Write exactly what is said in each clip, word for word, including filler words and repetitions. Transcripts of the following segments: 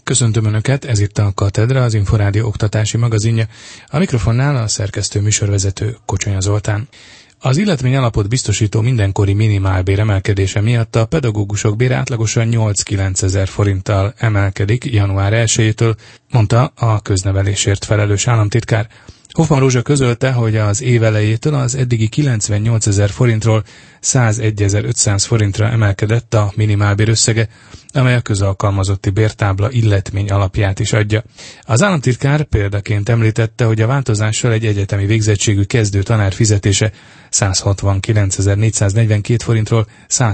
Köszöntöm Önöket, ez itt a Katedra, az Inforádió oktatási magazinja. A mikrofonnál a szerkesztő műsorvezető Kocsonya Zoltán. Az illetmény alapot biztosító mindenkori minimálbér emelkedése miatt a pedagógusok bére átlagosan nyolc-kilencezer forinttal emelkedik január elsejétől, mondta a köznevelésért felelős államtitkár. Hoffmann Rózsa közölte, hogy az év elejétől az eddigi kilencvennyolcezer forintról százegyezer-ötszáz forintra emelkedett a minimálbér összege, amely a közalkalmazotti bértábla illetmény alapját is adja. Az államtitkár példaként említette, hogy a változással egy egyetemi végzettségű kezdő tanár fizetése százhatvankilencezer-négyszáznegyvenkét forintról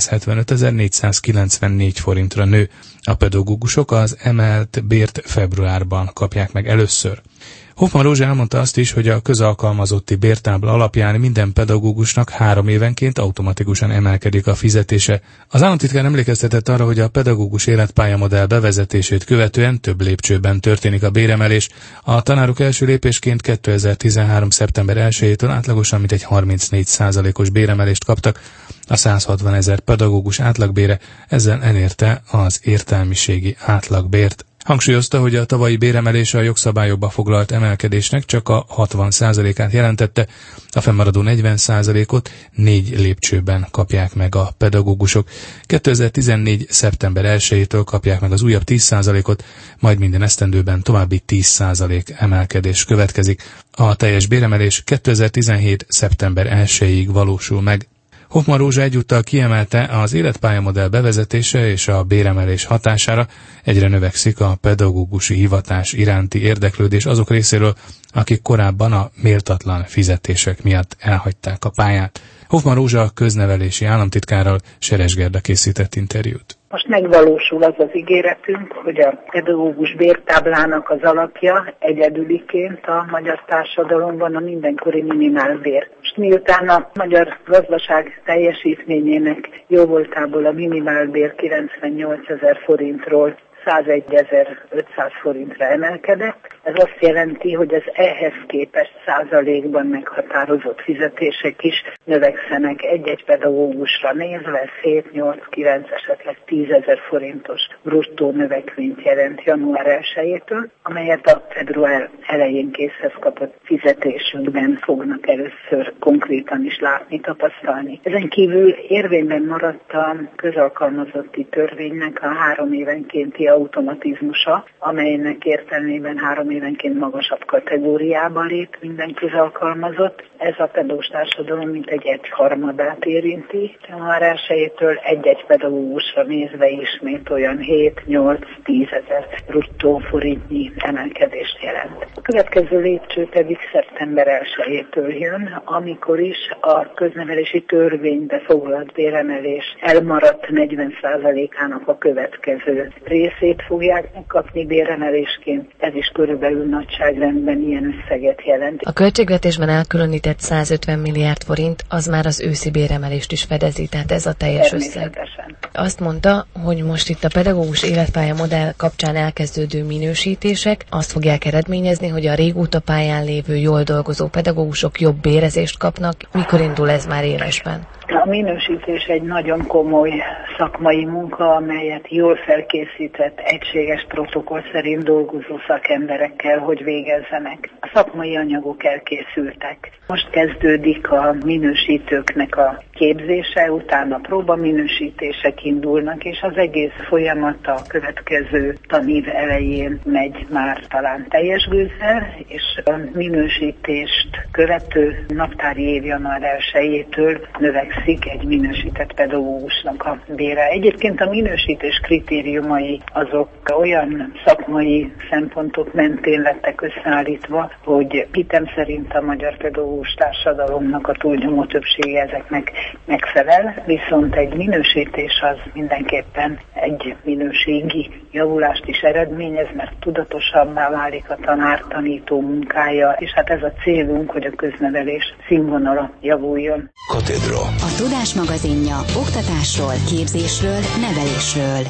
százhetvenötezer-négyszázkilencvennégy forintra nő. A pedagógusok az emelt bért februárban kapják meg először. Hoffmann Rózsa elmondta azt is, hogy a közalkalmazotti bértábla alapján minden pedagógusnak három évenként automatikusan emelkedik a fizetése. Az államtitkár emlékeztetett arra, hogy a pedagógus életpályamodell bevezetését követően több lépcsőben történik a béremelés. A tanárok első lépésként kétezer-tizenhárom. szeptember elsejétől átlagosan mintegy harmincnégy százalékos béremelést kaptak. A százhatvanezer pedagógus átlagbére ezzel elérte az értelmiségi átlagbért. Hangsúlyozta, hogy a tavalyi béremelés a jogszabályokba foglalt emelkedésnek csak a hatvan százalékát jelentette, a fennmaradó negyven százalékot négy lépcsőben kapják meg a pedagógusok. kétezer-tizennégy. szeptember elsejétől kapják meg az újabb tíz százalékot, majd minden esztendőben további tíz százalék emelkedés következik. A teljes béremelés kétezer-tizenhét. szeptember elsejéig valósul meg. Hoffmann Rózsa egyúttal kiemelte, az életpályamodell bevezetése és a béremelés hatására egyre növekszik a pedagógusi hivatás iránti érdeklődés azok részéről, akik korábban a méltatlan fizetések miatt elhagyták a pályát. Hoffmann Rózsa köznevelési államtitkárral Seres Gerda készített interjút. Most megvalósul az az ígéretünk, hogy a pedagógus bértáblának az alapja egyedüliként a magyar társadalomban a mindenkori minimálbér. Most miután a magyar gazdaság teljesítményének jóvoltából a minimálbér kilencvennyolcezer forintról százegyezer-ötszáz forintra emelkedett. Ez azt jelenti, hogy az ehhez képest százalékban meghatározott fizetések is növekszenek egy-egy pedagógusra nézve, hét, nyolc, kilenc, esetleg tízezer forintos bruttó növekményt jelent január elsejétől, amelyet a február elején készhez kapott fizetésünkben fognak először konkrétan is látni, tapasztalni. Ezen kívül érvényben maradt a közalkalmazotti törvénynek a három évenkénti automatizmusa, amelynek értelmében három évenként magasabb kategóriába lép minden közalkalmazott. Ez a pedagógus társadalom mintegy egy harmadát érinti. Január elsejétől egy-egy pedagógusra nézve ismét olyan hét-nyolc-tíz ezer bruttó forintnyi emelkedést jelent. A következő lépcső pedig szeptember elsejétől jön, amikor is a köznevelési törvénybe foglalt béremelés elmaradt negyven százalékának a következő részét fogják megkapni béremelésként. Ez is körülbelül nagyságrendben ilyen összeget jelent. A költségvetésben elkülönített százötven milliárd forint az már az őszi béremelést is fedezi, tehát ez a teljes összeg. Azt mondta, hogy most itt a pedagógus életpálya modell kapcsán elkezdődő minősítések azt fogják eredményezni, hogy a régóta pályán lévő, jól dolgozó pedagógusok jobb bérezést kapnak. Mikor indul ez már élesben? A minősítés egy nagyon komoly szakmai munka, amelyet jól felkészített, egységes protokoll szerint dolgozó szakemberekkel, hogy végezzenek. A szakmai anyagok elkészültek. Most kezdődik a minősítőknek a képzése, utána próbaminősítések indulnak, és az egész folyamat a következő tanév elején megy már talán teljes gőzzel, és a minősítést követő naptári év január elsejétől növekszik egy minősített pedagógusnak a bére. Egyébként a minősítés kritériumai azok olyan szakmai szempontok mentén lettek összeállítva, hogy hitem szerint a magyar pedagógus társadalomnak a túlnyomó többsége ezeknek megfelel, viszont egy minősítés az mindenképpen egy minőségi javulást is eredményez, mert tudatosabbá válik a tanár-tanító munkája, és hát ez a célunk, hogy a köznevelés színvonala javuljon. Katedra. A Tudás magazinja oktatásról, képzésről, nevelésről.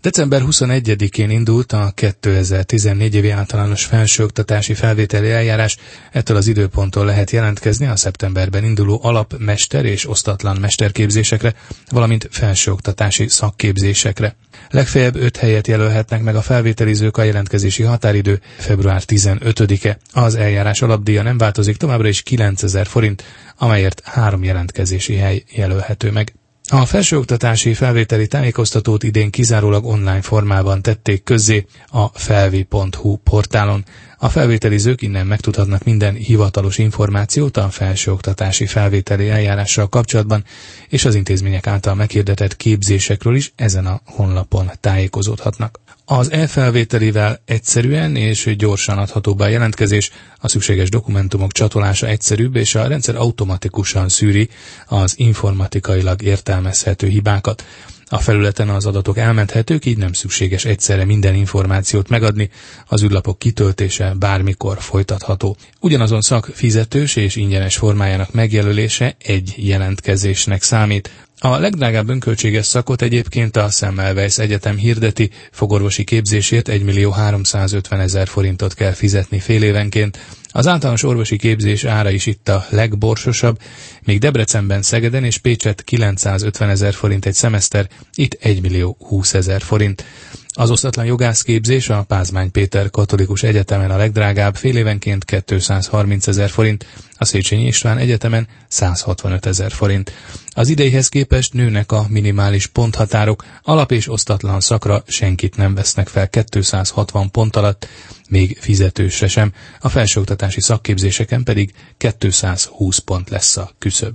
december huszonegyedikén indult a kétezer-tizennégy évi általános felsőoktatási felvételi eljárás, ettől az időponttól lehet jelentkezni a szeptemberben induló alap, mester és osztatlan mesterképzésekre, valamint felsőoktatási szakképzésekre. Legfeljebb öt helyet jelölhetnek meg a felvételizők, a jelentkezési határidő február tizenötödike. Az eljárás alapdíja nem változik, továbbra is kilencezer forint, amelyért három jelentkezési hely jelölhető meg. A felsőoktatási felvételi tájékoztatót idén kizárólag online formában tették közzé a felvi pont hu portálon. A felvételizők innen megtudhatnak minden hivatalos információt a felsőoktatási felvételi eljárással kapcsolatban, és az intézmények által meghirdetett képzésekről is ezen a honlapon tájékozódhatnak. Az e-felvételivel egyszerűen és gyorsan adható be a jelentkezés, a szükséges dokumentumok csatolása egyszerűbb, és a rendszer automatikusan szűri az informatikailag értelmezhető hibákat. A felületen az adatok elmenthetők, így nem szükséges egyszerre minden információt megadni, az űrlapok kitöltése bármikor folytatható. Ugyanazon szak fizetős és ingyenes formájának megjelölése egy jelentkezésnek számít. A legdrágább önköltséges szakot egyébként a Semmelweis Egyetem hirdeti, fogorvosi képzésért egymillió háromszázötvenezer forintot kell fizetni fél évenként. Az általános orvosi képzés ára is itt a legborsosabb, míg Debrecenben, Szegeden és Pécsett kilencszázötvenezer forint egy szemeszter, itt egymillió húszezer forint. Az osztatlan jogászképzés a Pázmány Péter Katolikus Egyetemen a legdrágább, fél évenként kétszázharmincezer forint, a Széchenyi István Egyetemen százhatvanötezer forint. Az ideihez képest nőnek a minimális ponthatárok, alap és osztatlan szakra senkit nem vesznek fel kétszázhatvan pont alatt, még fizetősre sem, a felsőoktatási szakképzéseken pedig kétszázhúsz pont lesz a küszöb.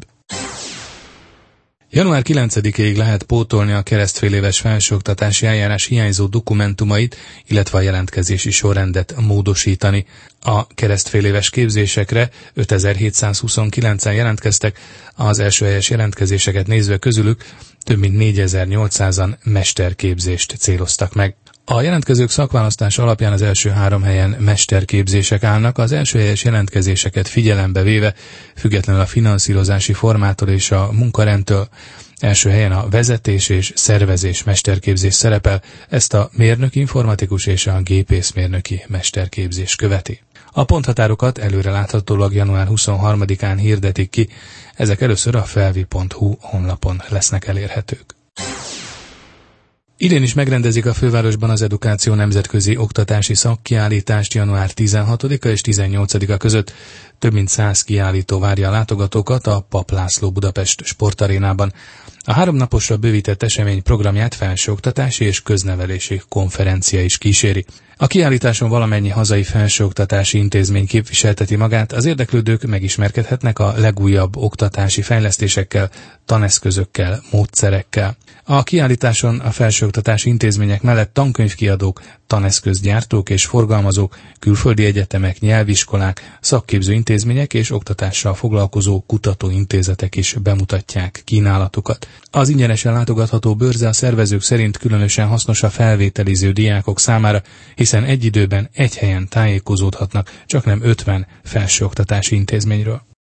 január kilencedikéig lehet pótolni a keresztféléves felsőoktatási eljárás hiányzó dokumentumait, illetve a jelentkezési sorrendet módosítani. A keresztféléves képzésekre ötezer-hétszázhuszonkilencen jelentkeztek, az első helyes jelentkezéseket nézve közülük több mint négyezer-nyolcszázan mesterképzést céloztak meg. A jelentkezők szakválasztása alapján az első három helyen mesterképzések állnak, az első helyes jelentkezéseket figyelembe véve, függetlenül a finanszírozási formától és a munkarendtől. Első helyen a vezetés és szervezés mesterképzés szerepel, ezt a mérnöki, informatikus és a gépészmérnöki mesterképzés követi. A ponthatárokat előre láthatólag január huszonharmadikán hirdetik ki, ezek először a felvi pont hu honlapon lesznek elérhetők. Idén is megrendezik a fővárosban az Edukáció nemzetközi oktatási szakkiállítást január tizenhatodika és tizennyolcadika között. Több mint száz kiállító várja a látogatókat a Papp László Budapest sportarénában. A három naposra bővített esemény programját felsőoktatási és köznevelési konferencia is kíséri. A kiállításon valamennyi hazai felsőoktatási intézmény képviselteti magát, az érdeklődők megismerkedhetnek a legújabb oktatási fejlesztésekkel, taneszközökkel, módszerekkel. A kiállításon a felsőoktatási intézmények mellett tankönyvkiadók, taneszközgyártók és forgalmazók, külföldi egyetemek, nyelviskolák, szakképző intézmények és oktatással foglalkozó kutatóintézetek is bemutatják kínálatukat. Az ingyenesen látogatható bőrze a szervezők szerint különösen hasznos a felvételiző diákok számára, hiszen egy időben egy helyen tájékozódhatnak, csak nem ötven felsőoktatási intézményről.